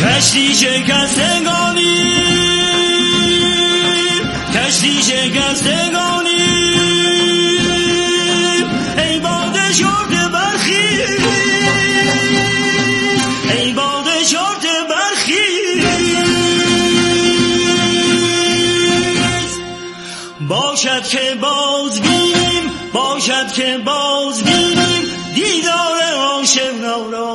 کشتی شکستگانی کشتی شکستگانی ای باد شرط برخی ای باد شرط برخی باشد که باز بینیم باشد که باز بینیم دیدار آشنا را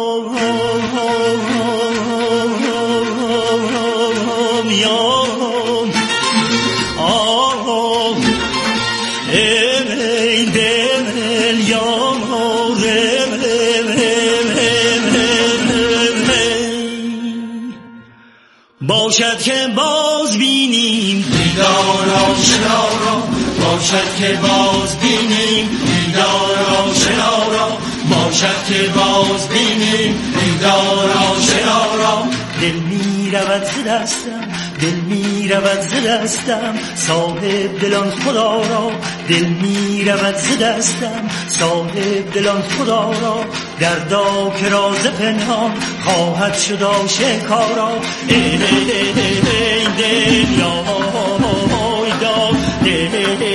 باشد که باز بینیم دیدار آشنا را باشد که باز بینیم دیدار آشنا را باشد که باز بینیم دیدار آشنا را دل می رود ز دستم دل می رود ز دستم صاحب دلان خدا را دل می رود ز دستم صاحب دلان خدا را دردا که راز پنهان خواهد شد آشکارا ای دل یا دا دل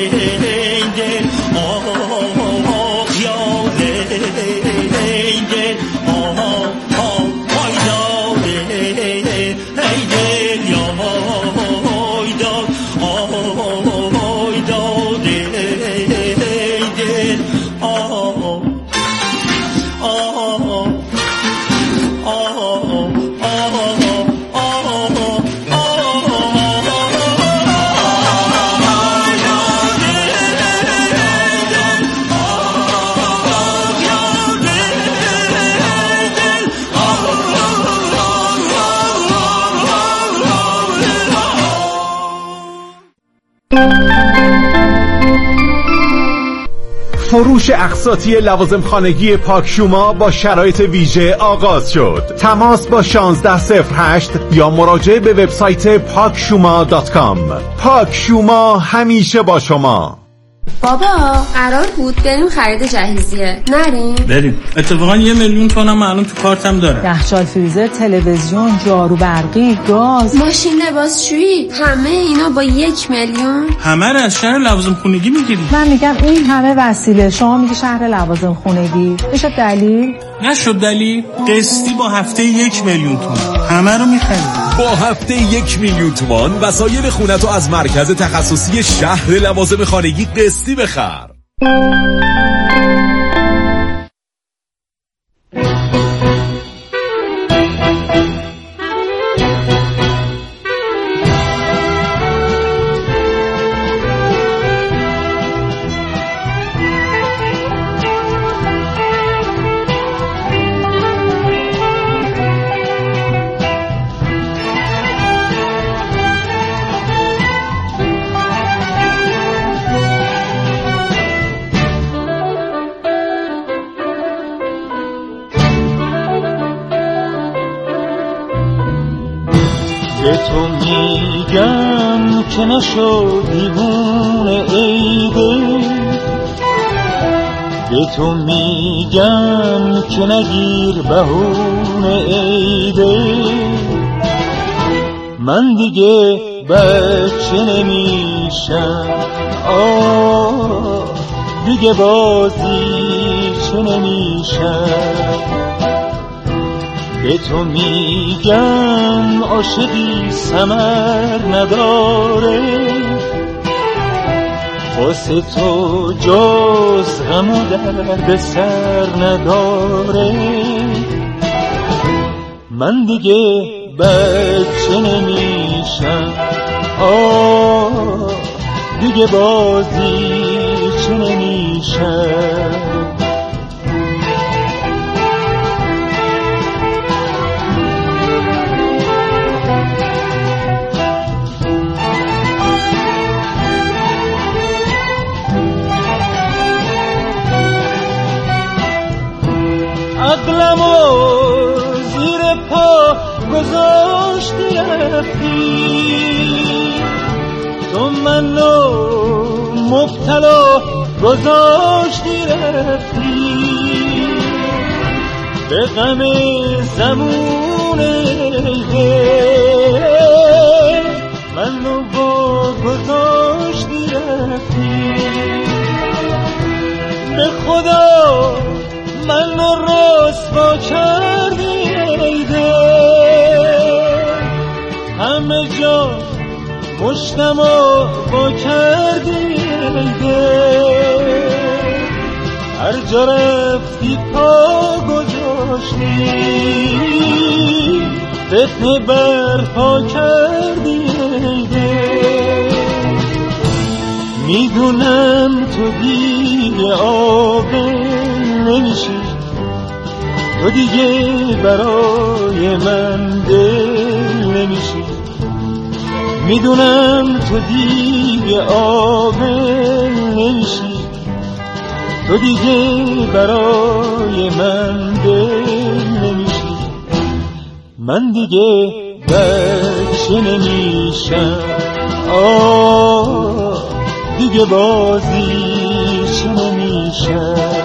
آه یا دل فروش اقساطی لوازم خانگی پاکشوما با شرایط ویژه آغاز شد. تماس با 1608 یا مراجعه به وبسایت pakshuma.com. پاکشوما همیشه با شما. بابا قرار بود بریم خرید جهیزیه نریم؟ بریم. اتفاقا 1,000,000 تومنم الان تو کارتم داره. یخچال، فریزر، تلویزیون، جارو برقی، گاز، ماشین لباسشویی، همه اینا با 1,000,000. همه رو از شهر لوازم خونگی میگیری. من میگم این همه وسیله، شما میگی شهر لوازم خونگی. میشه دلیل؟ نشد دلیل. قسطی با هفته 1,000,000 تومان همه رو میخرید. با هفته 1,000,000 تومان وسایل خونتو از مرکز تخصصی شهر لوازم خانگی قسطی بخر. به تو میگم که نشو دیوونه ای دل، به تو میگم که نگیر بهونه ای دل، من دیگه بچه نمیشم، دیگه بازی چه نمیشم. به تو میگم عاشقی ثمر نداره، واسه تو جز غم و درد سر نداره، من دیگه بچه نمیشم، دیگه بازی چه نمیشم. عقلمو زیر پا گذاشتی رفتی، تو منو مبتلا گذاشتی رفتی، به غم زمون منو با گذاشتی رفتی. به خدا منو رسوا کردی همه جا مشتم و با کردی هر جا رفتی پا گذاشتی فتنه برپا کردی میدونم تو دیگه عاقل نمیشی، تو دیگه برای من دل نمیشی. میدونم تو دیگه عاقل نمیشی، تو دیگه برای من دل نمیشی. من دیگه بچه نمیشم، دیگه بازی چه نمیشم.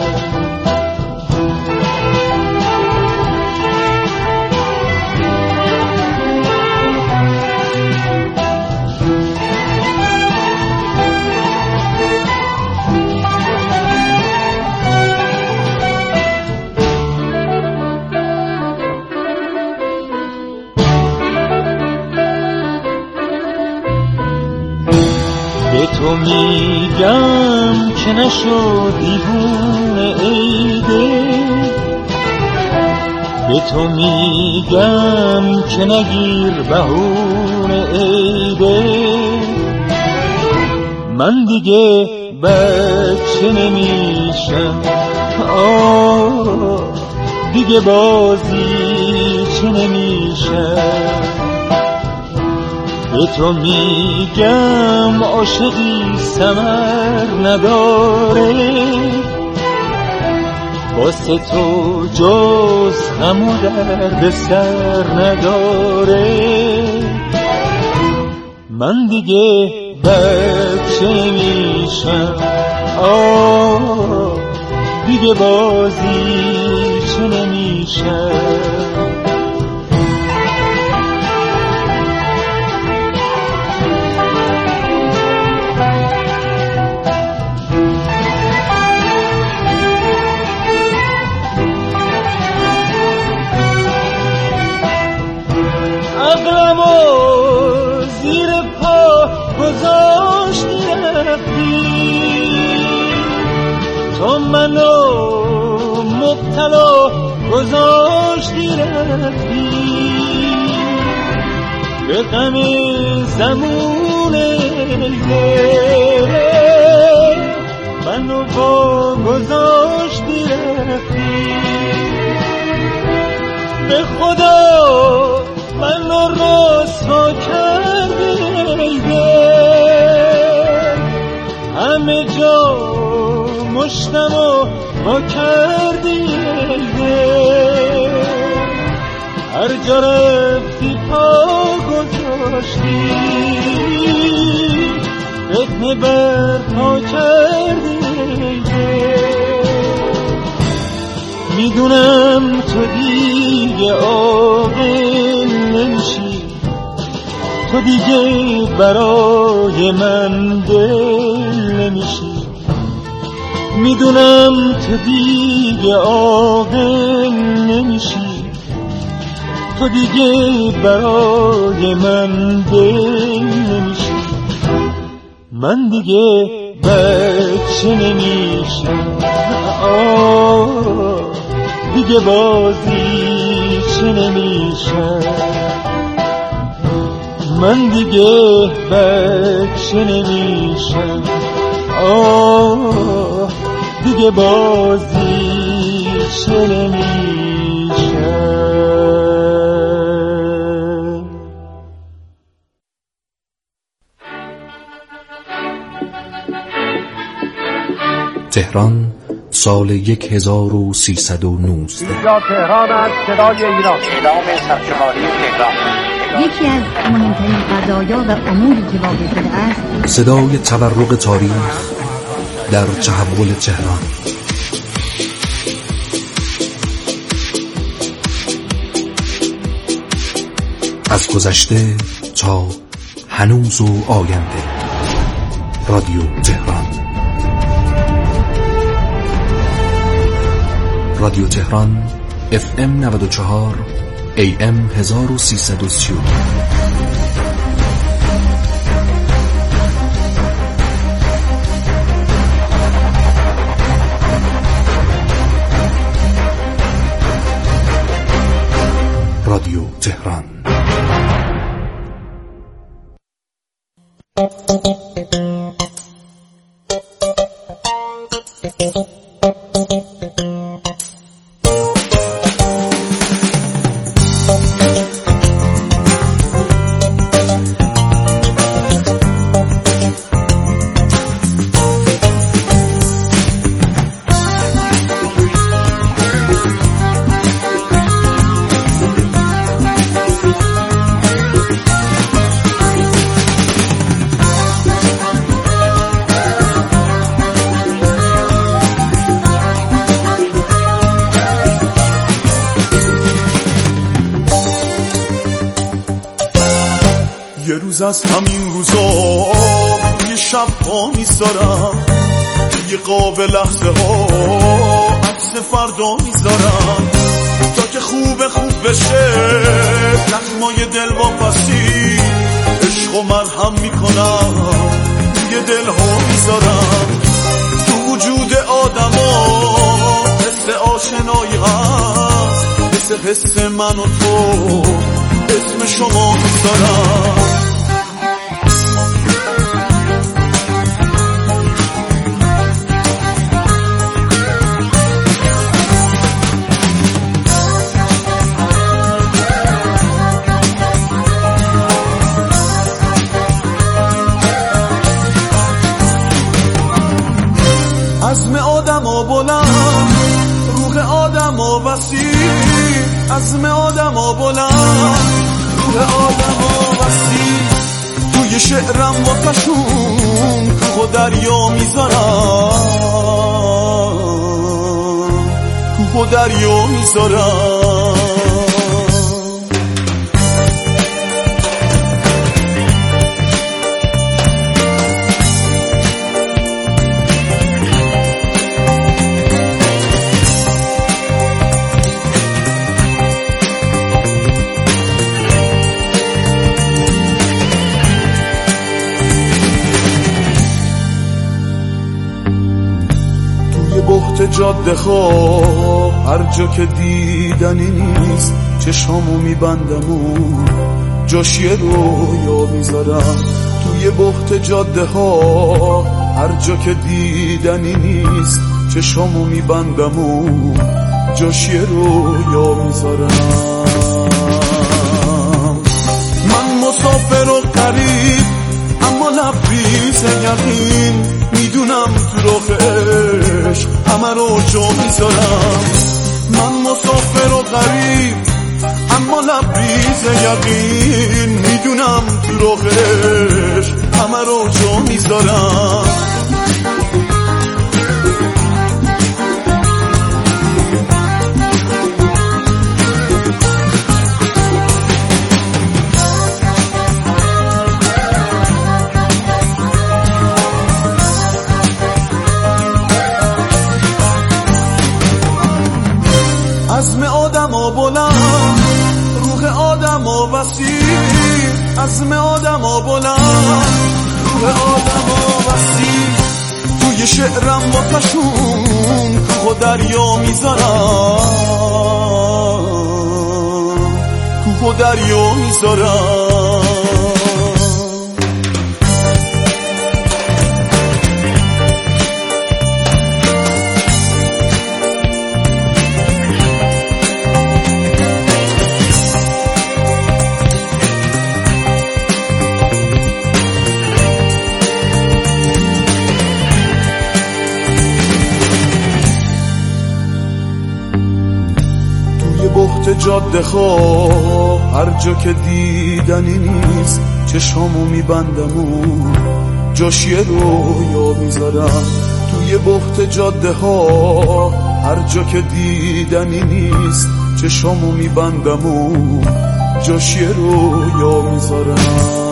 تو میگم که نشو دیوونه ایده، به تو میگم که نگیر بهونه ایده. من دیگه بچه نمیشم، دیگه بازی چه نمیشم. به تو میگم عاشقی ثمر نداره، واسه تو جز غم و درد سر نداره. من دیگه بچه میشم، دیگه بازی چه نمیشم. تو منو مبتلا گذاشتی رفتی، به غم زمون منو با گذاشتی رفتی. به خدا منو رسوا کردی همه جا مشتم و با کردی هر جا رفتی پا گذاشتی فتنه برپا کردی. میدونم تو دیگه عاقل نمیشی، تو دیگه برای من دل نمیشی. میدونم تو دیگه عاقل نمیشی، تو دیگه برای من دل نمیشی. من دیگه بچه نمیشم، دیگه بازی چه نمیشم. من دیگه بچه نمیشم، دیگه بازی چه نمیشم. تهران سال 1319. اینجا تهران است، صدای ایران. اعلام سرشماری تهران. یکی از مهمترین قضایا و اموری که واقع شده است صدای تورق تاریخ در تحول تهران. از گذشته تا هنوز و آینده. رادیو تهران. رادیو تهران FM 94 AM 1330. رادیو تهران. از همین روزا یه شب ها میذارم، یه قاب لحظه ها عکس فردا میذارم، تا که خوب بشه زخمای دل واپسی، عشق و مرهم میکنم یه دل ها میذارم. تو وجود آدم ها حس آشنایی هست، حس من و تو اسم شما میذارم. عزم آدم ها بلند، روح آدم ها وسیع، عزم آدم ها بلند، روح آدم ها وسیع. توی شعرم واسشون کوه و دریا میذارم، کوه و دریا میذارم. جاده ها هر جا که دیدنی نیست، چشامو میبندم و جاش یه رویا میذارم. توی بحت جاده ها هر جا که دیدنی نیست، چشامو میبندم و جاش یه رویا میذارم. من مسافر و غریب اما لبریز یقین، میدونم تو راه عشق همه رو جا میذارم. من مسافر و غریب اما لبریز یقین، میدونم تو راه عشق همه رو جا میذارم. عزم آدم ها بلند، روح آدم ها وسیع، عزم آدم ها بلند، روح آدم ها وسیع. توی شعرم واسشون کوه و دریا میذارم، کوه و دریا میذارم. بحت جاده ها هر جا که دیدنی نیست، چشامو میبندم و جاش یه رویا میذارم. توی بحت جاده ها هر جا که دیدنی نیست، چشامو میبندم و جاش یه رویا میذارم.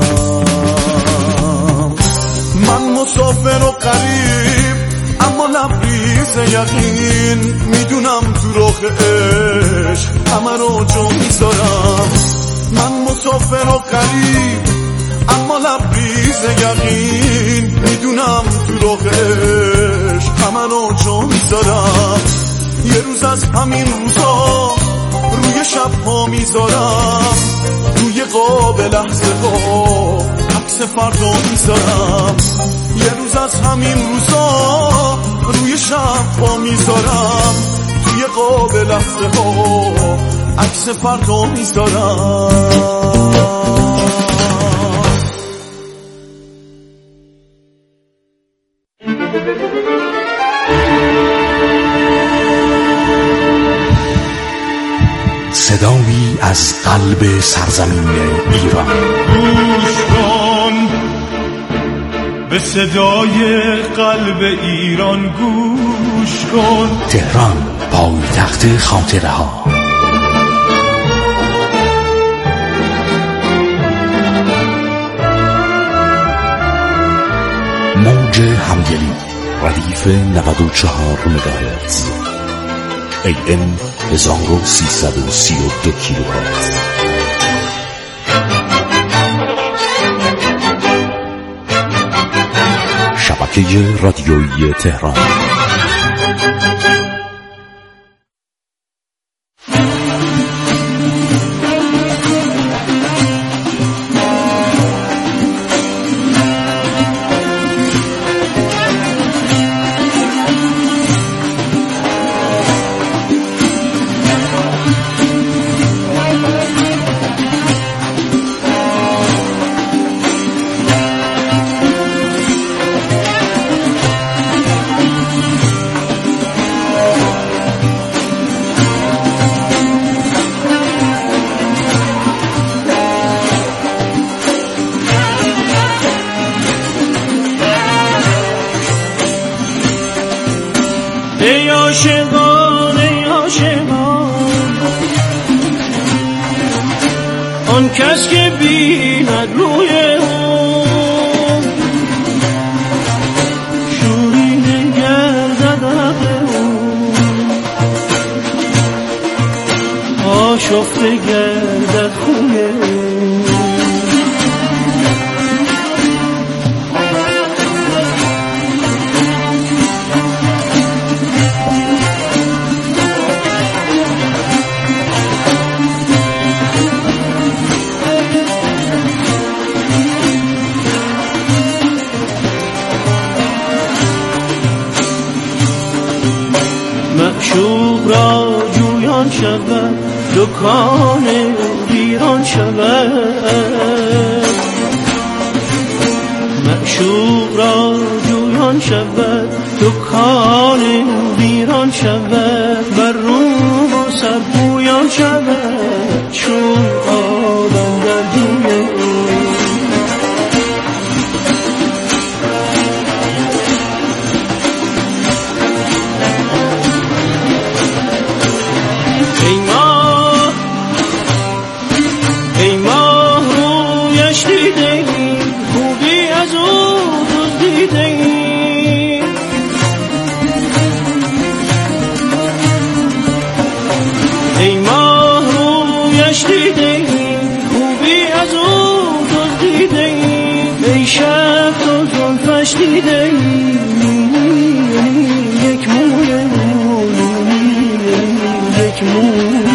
من مسافر و غریب اما لبریز یقین، میدونم تو راه عشق همه رو جا میذارم. من مسافر و غریب اما لبریز یقین، میدونم تو راه عشق همه رو جا میذارم. یه روز از همین روزا روی شب‌ها میذارم، روی قاب لحظه ها عکس فردا میذارم. یه روز از همین روزا روی شب‌ها میذارم، توی قاب لحظه ها عکس فردا میذارم. صدایی از قلب سرزمین ایران. گوش کن به صدای قلب ایران، گوش کن. تهران، پایتخت خاطره ها. موج همدلی، ردیف 94 مگاهرتز، AM 1332 کیلوهرتز. شبکه رادیویی تهران. ای عاشقان ای عاشقان، آن کس که بیند روی اون شورین گردد اون، آشفته گردد خون اون. معشوق را جویان شود، دکان ویران شود. معشوق را جویان شود، دکان ویران شود. بر روم و سر بویان شود، چون آدم در جوی دیده یک موی یک موی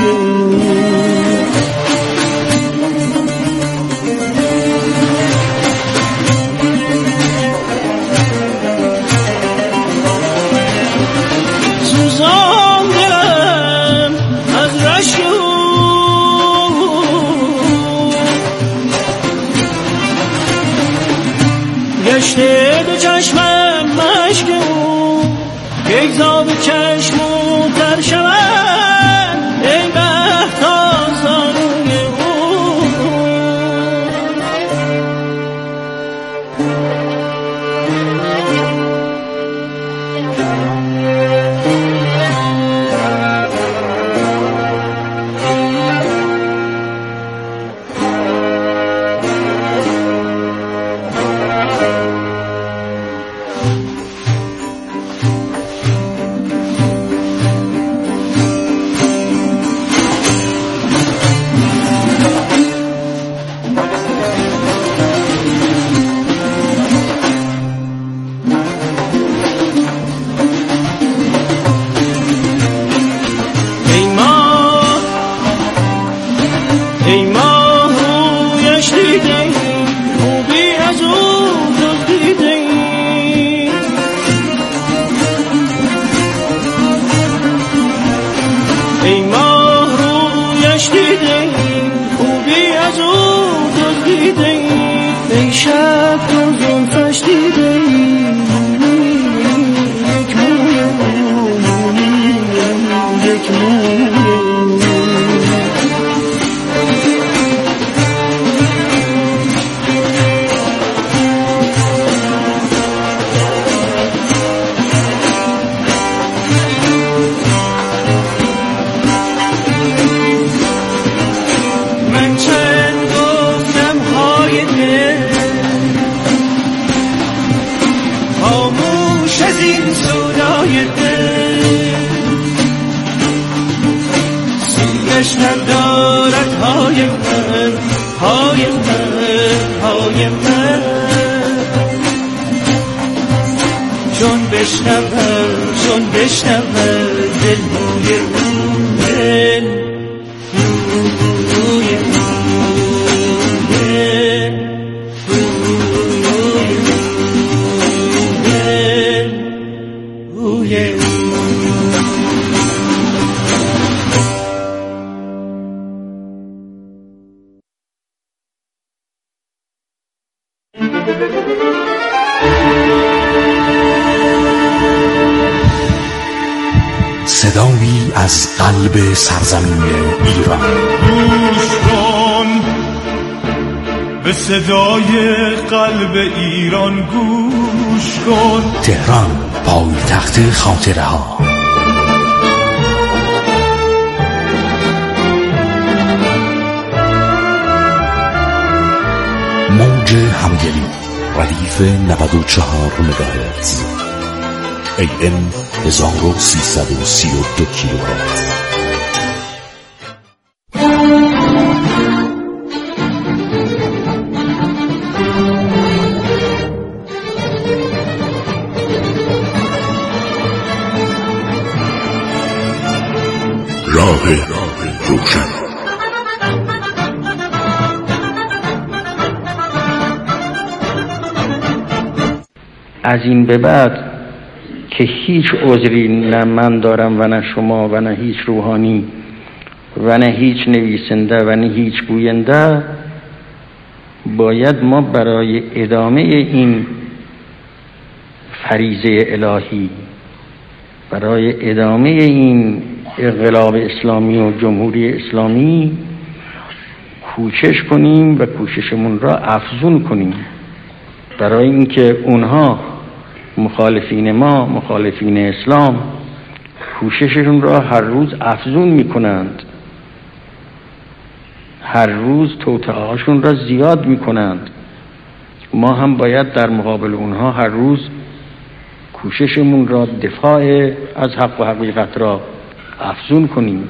سوزان دلم از رشک گشته دو چشمم مشک یک زاب چشمو تر شود. ای بهتازانوی یک موی ندارد های من های من های من چون بشنوم دل بوی صدایی از قلب سرزمین ایران. گوش کن به صدای قلب ایران، گوش کن. تهران، پایتخت خاطره ها. موج همدلی، ردیف 94 مگاهرتز، AM 1332 کیلوهرتز. راه روشن. از این به بعد که هیچ عذری نه من دارم و نه شما و نه هیچ روحانی و نه هیچ نویسنده و نه هیچ گوینده، باید ما برای ادامه این فریضه الهی، برای ادامه این انقلاب اسلامی و جمهوری اسلامی کوشش کنیم و کوششمون را افزون کنیم، برای اینکه اونها مخالفین ما، مخالفین اسلام، کوشششون را هر روز افزون میکنند، هر روز توطئه‌هاشون را زیاد میکنند. ما هم باید در مقابل اونها هر روز کوششمون را دفاع از حق و حقیقت را افزون کنیم.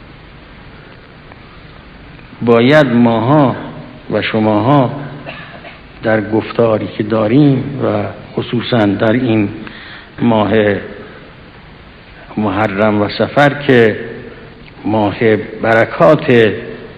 باید ماها و شماها در گفتاری که داریم و خصوصا در این ماه محرم و صفر که ماه برکات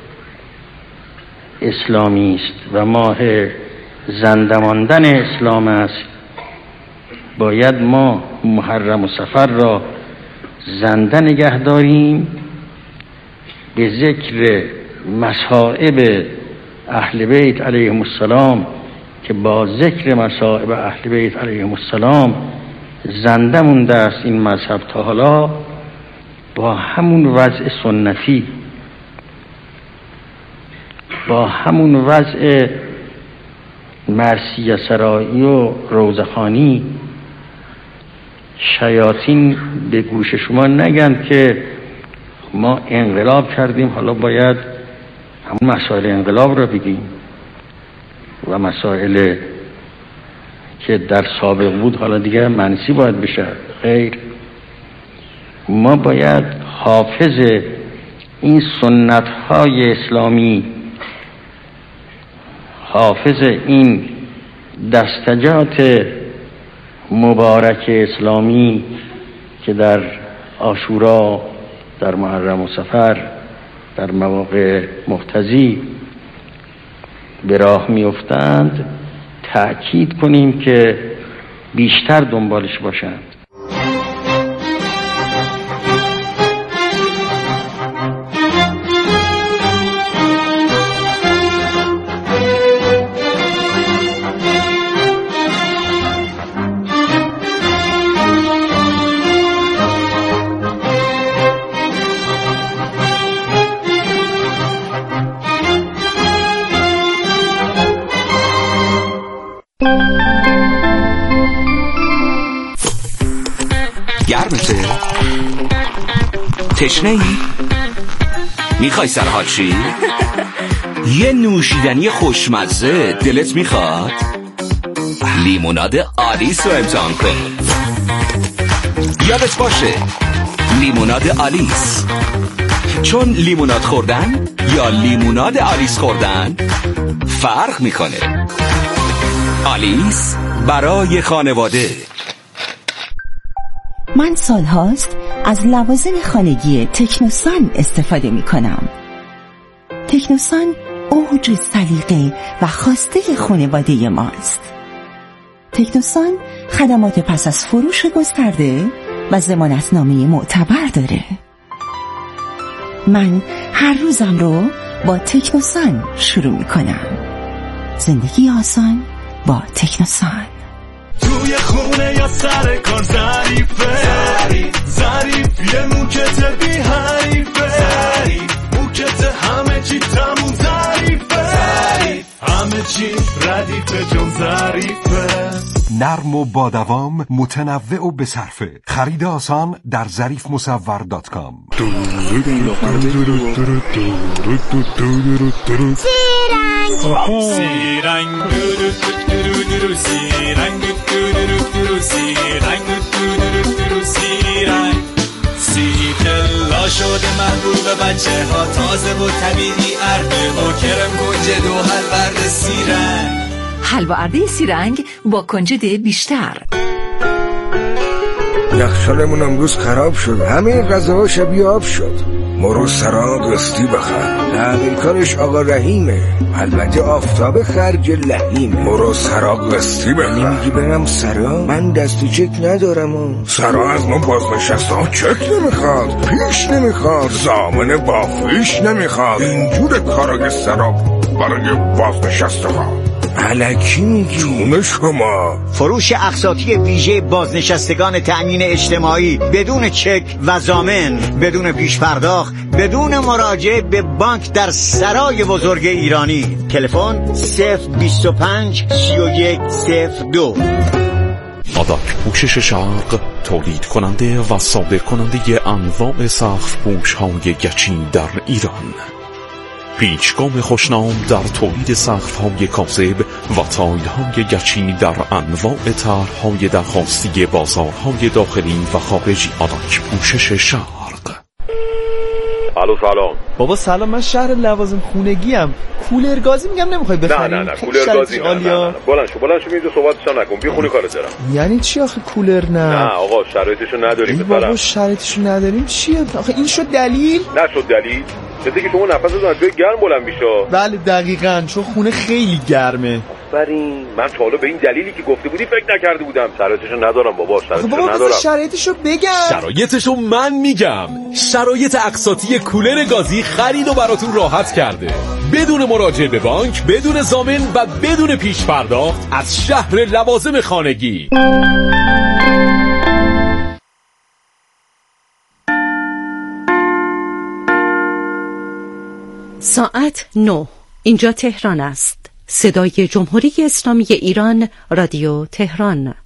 اسلامی است و ماه زنده ماندن اسلام است، باید ما محرم و صفر را زنده نگه داریم به ذکر مصائب اهل بیت علیهم السلام، که با ذکر مصائب اهل بیت علیهم السلام زنده مونده است این مذهب تا حالا، با همون وضع سنتی، با همون وضع مرثیه سرایی و روزخانی. شیاطین به گوش شما نگن که ما انقلاب کردیم، حالا باید همون مسائل انقلاب را بگیم و مسائل که در سابق بود حالا دیگه منسی باید بشه. غیر، ما باید حافظ این سنت های اسلامی، حافظ این دستجات مبارک اسلامی که در عاشورا، در محرم و صفر، در مواقع مقتضی به راه میافتند، تأکید کنیم که بیشتر دنبالش باشند. سبزه؟ تشنه ای؟ میخوای سرحال شی؟ یه نوشیدنی خوشمزه دلت میخواد؟ لیموناد آلیس رو امتحان کن. یادت باشه لیموناد آلیس، چون لیموناد خوردن یا لیموناد آلیس خوردن فرق میکنه. آلیس برای خانواده. من سالهاست از لوازم خانگی تکنوسان استفاده می کنم. تکنوسان اوج سلیقه و خواسته خانواده ماست. تکنوسان خدمات پس از فروش گسترده و ضمانتنامه معتبر داره. من هر روزم رو با تکنوسان شروع می کنم. زندگی آسان با تکنوسان. توی خونه یا سر کار ظریفه، ظریف یه موکت بی حریفه، موکت همه چی تموم ظریفه، همه چی ردیفه جون ظریفه. نرم و با دوام، متنوع و بصرفه. خرید آسان در ظریفمصور.com. سیرنگ شده محبوب بچه ها، تازه و طبیعی، ارده و کرم کنجد و حلورد سیرنگ. حلوا ارده سیرنگ با کنجد بیشتر. یخچالمون امروز خراب شد، همه غذاها شبیه آب شد. مرو سرا قسطی بخر، تعمیرکارش آقا رحیمه، البته آفتاب خرج لحیمه. مرو سرا قسطی بخر. نمیگی برم سرا؟ من دست چک ندارم. سرا از ما بازنشسته ها چک نمیخواد، پیش نمیخواد، ضامن بافیش نمیخواد. اینجور کارا سرا برای بازنشسته ها. الکی میگی؟ جون شما. فروش اقساطی ویژه بازنشستگان تأمین اجتماعی بدون چک و ضامن، بدون پیش پرداخت، بدون مراجعه به بانک در سرای بزرگ ایرانی. تلفن 025 31 02. آداک پوشش شرق تولید کننده و صادر کننده انواع سقف پوش های گچی در ایران. پیچگام خوشنام در تولید سقف‌های کاذب و تایل‌های گچی در انواع طرح‌های درخواستی بازارهای داخلی و خارجی. آداک پوشش شرق. الو سلام. بابا سلام، من شهر لوازم خونگی ام. کولر گازی میگم نمیخوای بخری؟ نه کولر گازی نه. بلند شو اینجا صحبتشو نکن، بی خونی کارو دارم. یعنی چی آخه کولر نه آقا شرایطشو نداریم. بابا شرایطشو نداریم چیه آخه؟ این شد دلیل؟ نشد دلیل. مثل که شما نفستون از جای گرم بلند میشه. بله دقیقاً، چون خونه خیلی گرمه. آفرین. من تا حالا به این دلیلی که گفته بودی فکر نکرده بودم. شرایطشو ندارم بابا، شرایطشو ندارم. شرایطشو بگم. شرایطشو من میگم. شرایط اقساطی کولر گازی خرید و براتون راحت کرده، بدون مراجعه به بانک، بدون ضامن و بدون پیش پرداخت، از شهر لوازم خانگی. ساعت 9. اینجا تهران است. صدای جمهوری اسلامی ایران، رادیو تهران.